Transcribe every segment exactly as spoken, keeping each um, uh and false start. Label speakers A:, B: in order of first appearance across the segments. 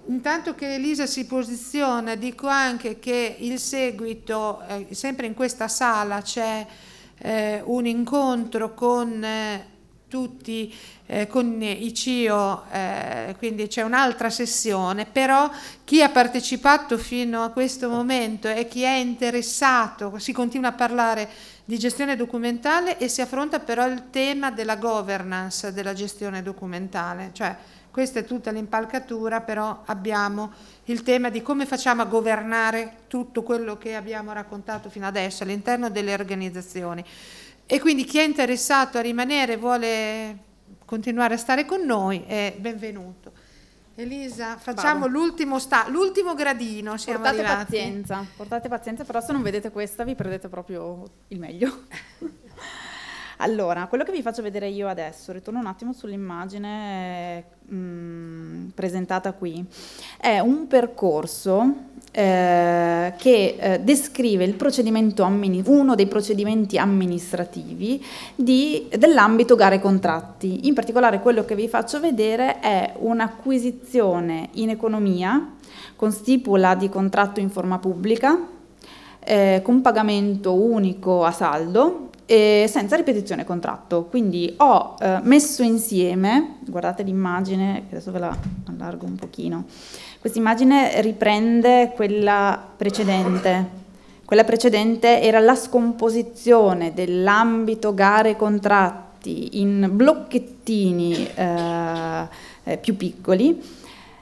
A: intanto che Elisa si posiziona, dico anche che il seguito, eh, sempre in questa sala c'è eh, un incontro con eh, tutti, eh, con i C I O, eh, quindi c'è un'altra sessione, però chi ha partecipato fino a questo momento e chi è interessato, si continua a parlare di gestione documentale e si affronta però il tema della governance della gestione documentale, cioè questa è tutta l'impalcatura, però abbiamo il tema di come facciamo a governare tutto quello che abbiamo raccontato fino adesso all'interno delle organizzazioni. E quindi chi è interessato a rimanere, vuole continuare a stare con noi, è benvenuto. Elisa, facciamo
B: Vado.
A: l'ultimo, sta, l'ultimo gradino, siamo
B: portate
A: arrivati.
B: pazienza, portate pazienza, però se non vedete questa vi perdete proprio il meglio. Allora, quello che vi faccio vedere io adesso, ritorno un attimo sull'immagine mh, presentata qui, è un percorso eh, che eh, descrive il procedimento ammini- uno dei procedimenti amministrativi di, dell'ambito gare e contratti. In particolare quello che vi faccio vedere è un'acquisizione in economia con stipula di contratto in forma pubblica, eh, con pagamento unico a saldo, e senza ripetizione contratto. Quindi ho eh, messo insieme, guardate l'immagine, adesso ve la allargo un pochino, questa immagine riprende quella precedente. Quella precedente era la scomposizione dell'ambito gare e contratti in blocchettini eh, eh, più piccoli,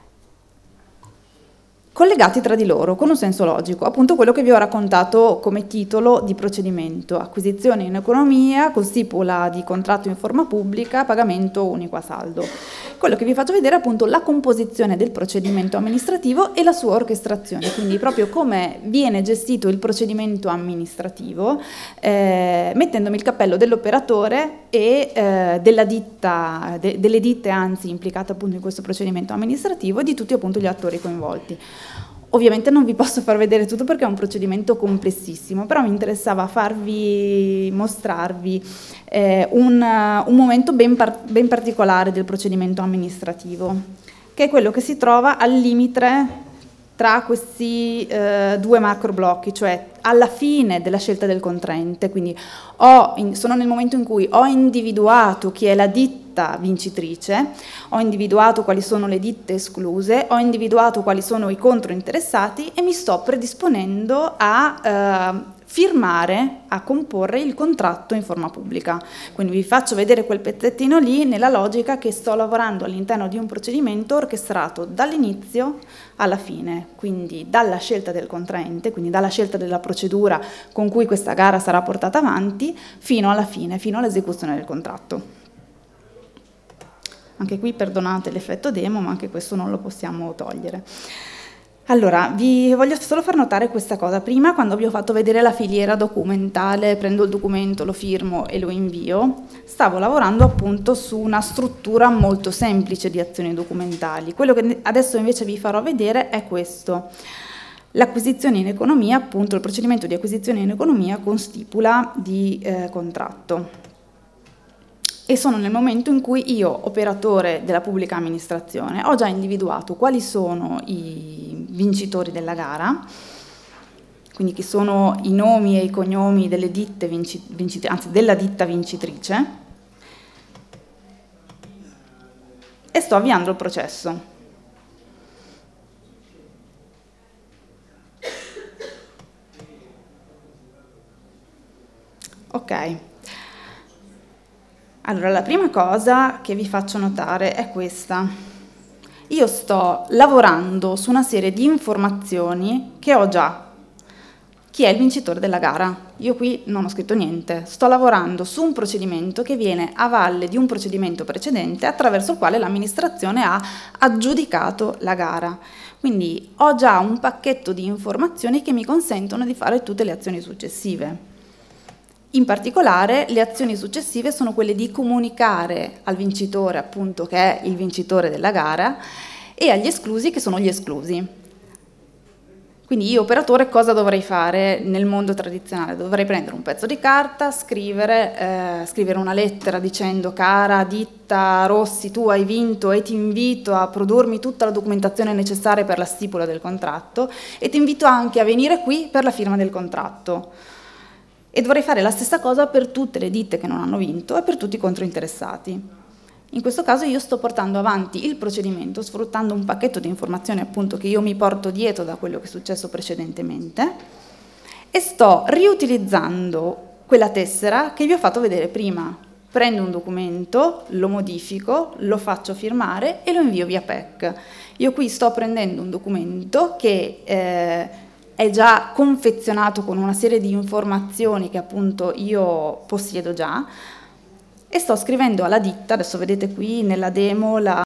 B: collegati tra di loro con un senso logico, appunto quello che vi ho raccontato come titolo di procedimento: acquisizione in economia con stipula di contratto in forma pubblica, pagamento unico a saldo. Quello che vi faccio vedere è appunto la composizione del procedimento amministrativo e la sua orchestrazione, quindi proprio come viene gestito il procedimento amministrativo, eh, mettendomi il cappello dell'operatore e eh, della ditta, de, delle ditte anzi implicate appunto in questo procedimento amministrativo e di tutti appunto gli attori coinvolti. Ovviamente non vi posso far vedere tutto perché è un procedimento complessissimo, però mi interessava farvi, mostrarvi eh, un, un momento ben, par- ben particolare del procedimento amministrativo, che è quello che si trova al limite tra questi eh, due macro blocchi, cioè alla fine della scelta del contraente, quindi ho in, sono nel momento in cui ho individuato chi è la ditta vincitrice, ho individuato quali sono le ditte escluse, ho individuato quali sono i controinteressati e mi sto predisponendo a eh, firmare, a comporre il contratto in forma pubblica. Quindi vi faccio vedere quel pezzettino lì nella logica che sto lavorando all'interno di un procedimento orchestrato dall'inizio alla fine, quindi dalla scelta del contraente, quindi dalla scelta della procedura con cui questa gara sarà portata avanti, fino alla fine, fino all'esecuzione del contratto. Anche qui perdonate l'effetto demo, ma anche questo non lo possiamo togliere. Allora, vi voglio solo far notare questa cosa. Prima, quando vi ho fatto vedere la filiera documentale, prendo il documento, lo firmo e lo invio, stavo lavorando appunto su una struttura molto semplice di azioni documentali. Quello che adesso invece vi farò vedere è questo. L'acquisizione in economia, appunto il procedimento di acquisizione in economia con stipula di eh, contratto. E sono nel momento in cui io, operatore della pubblica amministrazione, ho già individuato quali sono i vincitori della gara, quindi chi sono i nomi e i cognomi delle ditte vinci, vinci, anzi della ditta vincitrice, e sto avviando il processo. Ok. Allora, la prima cosa che vi faccio notare è questa. Io sto lavorando su una serie di informazioni che ho già. Chi è il vincitore della gara? Io qui non ho scritto niente. Sto lavorando su un procedimento che viene a valle di un procedimento precedente attraverso il quale l'amministrazione ha aggiudicato la gara. Quindi ho già un pacchetto di informazioni che mi consentono di fare tutte le azioni successive. In particolare le azioni successive sono quelle di comunicare al vincitore, appunto, che è il vincitore della gara, e agli esclusi, che sono gli esclusi. Quindi io operatore cosa dovrei fare nel mondo tradizionale? Dovrei prendere un pezzo di carta, scrivere, eh, scrivere una lettera dicendo: cara ditta Rossi, tu hai vinto e ti invito a produrmi tutta la documentazione necessaria per la stipula del contratto e ti invito anche a venire qui per la firma del contratto. E dovrei fare la stessa cosa per tutte le ditte che non hanno vinto e per tutti i controinteressati. In questo caso io sto portando avanti il procedimento sfruttando un pacchetto di informazioni appunto che io mi porto dietro da quello che è successo precedentemente e sto riutilizzando quella tessera che vi ho fatto vedere prima. Prendo un documento, lo modifico, lo faccio firmare e lo invio via P E C. Io qui sto prendendo un documento che eh, è già confezionato con una serie di informazioni che appunto io possiedo già, e sto scrivendo alla ditta, adesso vedete qui nella demo la